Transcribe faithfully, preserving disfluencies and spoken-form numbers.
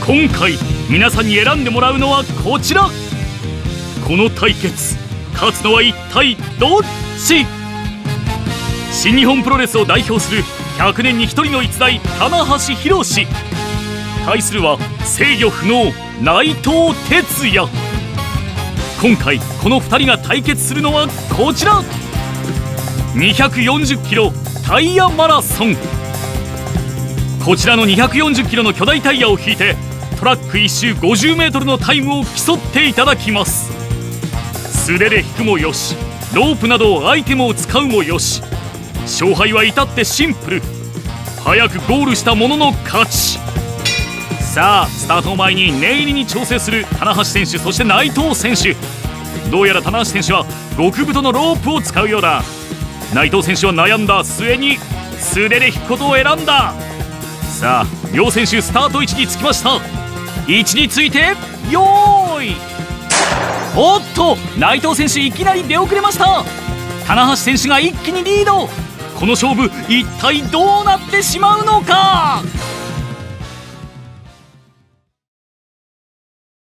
今回皆さんに選んでもらうのはこちら。この対決勝つのは一体どっち？新日本プロレスを代表するひゃくねんにひとりの逸材棚橋弘。対するは制御不能内藤哲也。今回このふたりが対決するのはこちら。にひゃくよんじゅっキロタイヤマラソン。こちらのにひゃくよんじゅっキロの巨大タイヤを引いてトラックいっ周ごじゅうメートルのタイムを競っていただきます。素手で引くもよし、ロープなどアイテムを使うもよし、勝敗は至ってシンプル。早くゴールした者の勝ち。さあスタートを前に念入りに調整する棚橋選手、そして内藤選手。どうやら棚橋選手は極太のロープを使うようだ。内藤選手は悩んだ末に素手で引くことを選んだ。さあ両選手スタート位置につきました。位置についてよーい。おっと内藤選手いきなり出遅れました。棚橋選手が一気にリード。この勝負一体どうなってしまうのか。